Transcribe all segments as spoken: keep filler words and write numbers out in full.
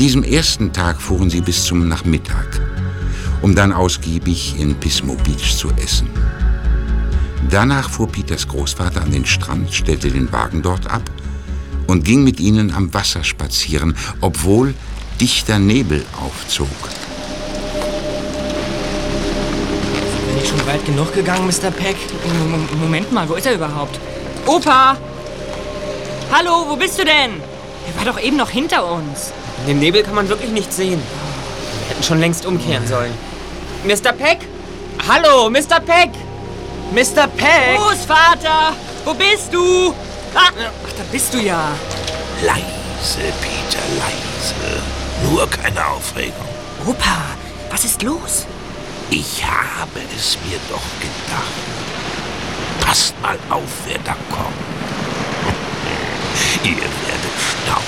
diesem ersten Tag fuhren sie bis zum Nachmittag, um dann ausgiebig in Pismo Beach zu essen. Danach fuhr Peters Großvater an den Strand, stellte den Wagen dort ab und ging mit ihnen am Wasser spazieren, obwohl dichter Nebel aufzog. Bin ich schon weit genug gegangen, Mister Peck? Moment mal, wo ist er überhaupt? Opa! Hallo, wo bist du denn? Er war doch eben noch hinter uns. In dem Nebel kann man wirklich nichts sehen. Wir hätten schon längst umkehren sollen. Mister Peck? Hallo, Mister Peck! Mister Peck! Großvater! Wo bist du? Ah, ach, da bist du ja. Leise, Peter, leise. Nur keine Aufregung. Opa, was ist los? Ich habe es mir doch gedacht. Passt mal auf, wer da kommt. Ihr werdet staunen.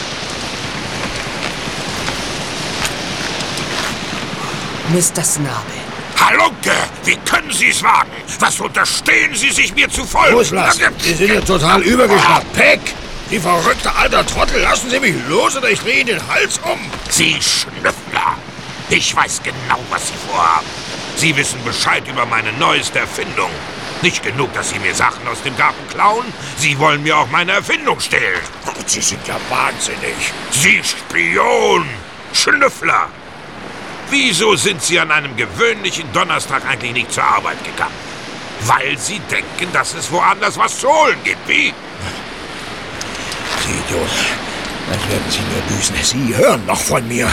Mister Snabel. Halunke, wie können Sie es wagen? Was unterstehen Sie sich mir zu folgen? Loslassen, Sie sind ja total übergeschnappt. Peck, die verrückte alter Trottel, lassen Sie mich los oder ich drehe Ihnen den Hals um. Sie Schnüffler, ich weiß genau, was Sie vorhaben. Sie wissen Bescheid über meine neueste Erfindung. Nicht genug, dass Sie mir Sachen aus dem Garten klauen, Sie wollen mir auch meine Erfindung stehlen. Sie sind ja wahnsinnig. Sie Spion, Schnüffler. Wieso sind Sie an einem gewöhnlichen Donnerstag eigentlich nicht zur Arbeit gegangen? Weil Sie denken, dass es woanders was zu holen gibt, wie? Sie Idiot, das werden Sie mir büßen. Sie hören noch von mir.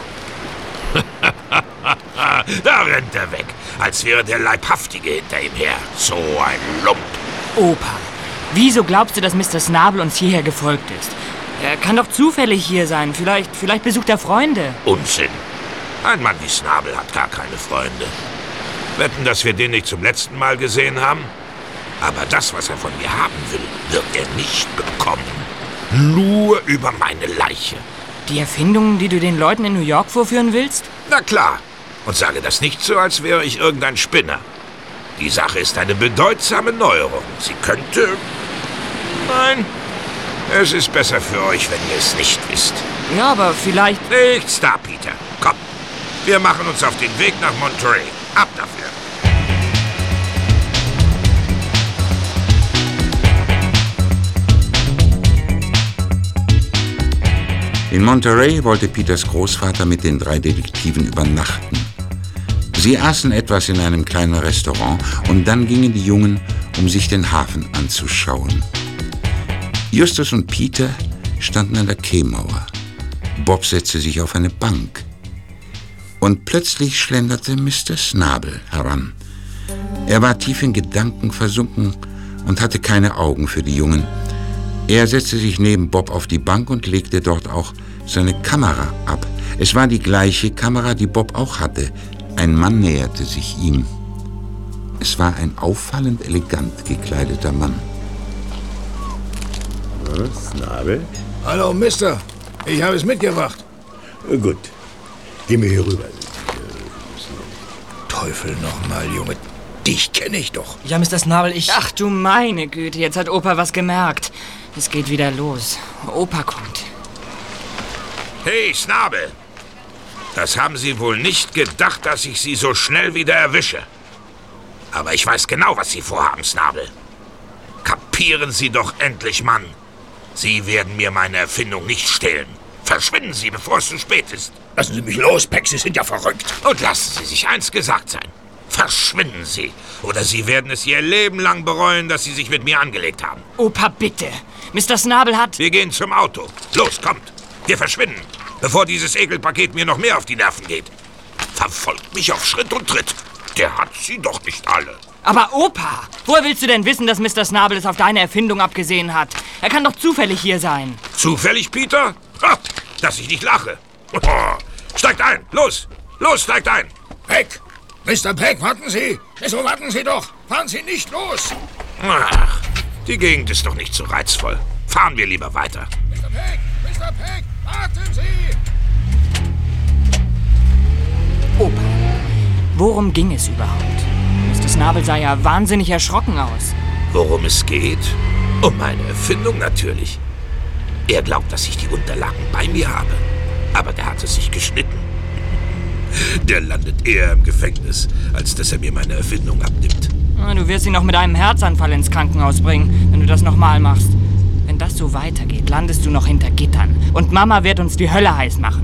Da rennt er weg, als wäre der Leibhaftige hinter ihm her. So ein Lump. Opa, wieso glaubst du, dass Mister Snabel uns hierher gefolgt ist? Er kann doch zufällig hier sein. Vielleicht, vielleicht besucht er Freunde. Unsinn. Ein Mann wie Snabel hat gar keine Freunde. Wetten, dass wir den nicht zum letzten Mal gesehen haben? Aber das, was er von mir haben will, wird er nicht bekommen. Nur über meine Leiche. Die Erfindungen, die du den Leuten in New York vorführen willst? Na klar. Und sage das nicht so, als wäre ich irgendein Spinner. Die Sache ist eine bedeutsame Neuerung. Sie könnte... Nein, es ist besser für euch, wenn ihr es nicht wisst. Ja, aber vielleicht... Nichts da, Peter. Komm, wir machen uns auf den Weg nach Monterey. Ab dafür. In Monterey wollte Peters Großvater mit den drei Detektiven übernachten. Sie aßen etwas in einem kleinen Restaurant und dann gingen die Jungen, um sich den Hafen anzuschauen. Justus und Peter standen an der Quaymauer. Bob setzte sich auf eine Bank. Und plötzlich schlenderte Mister Snabel heran. Er war tief in Gedanken versunken und hatte keine Augen für die Jungen. Er setzte sich neben Bob auf die Bank und legte dort auch seine Kamera ab. Es war die gleiche Kamera, die Bob auch hatte. Ein Mann näherte sich ihm. Es war ein auffallend elegant gekleideter Mann. Was, Snabel? Hallo, Mister. Ich habe es mitgebracht. Gut. Geh mir hier rüber. Teufel nochmal, Junge. Dich kenne ich doch. Ja, Mister Snabel, ich... Ach du meine Güte, jetzt hat Opa was gemerkt. Es geht wieder los. Opa kommt. Hey, Snabel. Das haben Sie wohl nicht gedacht, dass ich Sie so schnell wieder erwische. Aber ich weiß genau, was Sie vorhaben, Snabel. Kapieren Sie doch endlich, Mann. Sie werden mir meine Erfindung nicht stehlen. Verschwinden Sie, bevor es zu spät ist. Lassen Sie mich los, Peck, Sie sind ja verrückt. Und lassen Sie sich eins gesagt sein. Verschwinden Sie, oder Sie werden es Ihr Leben lang bereuen, dass Sie sich mit mir angelegt haben. Opa, bitte. Mister Snabel hat... Wir gehen zum Auto. Los, kommt. Wir verschwinden, bevor dieses Ekelpaket mir noch mehr auf die Nerven geht. Verfolgt mich auf Schritt und Tritt. Der hat Sie doch nicht alle. Aber Opa, woher willst du denn wissen, dass Mister Snabel es auf deine Erfindung abgesehen hat? Er kann doch zufällig hier sein. Zufällig, Peter? Ha, dass ich nicht lache. Steigt ein, los. Los, steigt ein. Peck, Mister Peck, warten Sie. So, warten Sie doch. Fahren Sie nicht los. Ach, die Gegend ist doch nicht so reizvoll. Fahren wir lieber weiter. Mister Peck, Mister Peck, warten Sie. Opa, worum ging es überhaupt? Mister Snabel sah ja wahnsinnig erschrocken aus. Worum es geht? Um meine Erfindung natürlich. Er glaubt, dass ich die Unterlagen bei mir habe. Aber der hat es sich geschnitten. Der landet eher im Gefängnis, als dass er mir meine Erfindung abnimmt. Du wirst ihn noch mit einem Herzanfall ins Krankenhaus bringen, wenn du das nochmal machst. Wenn das so weitergeht, landest du noch hinter Gittern. Und Mama wird uns die Hölle heiß machen.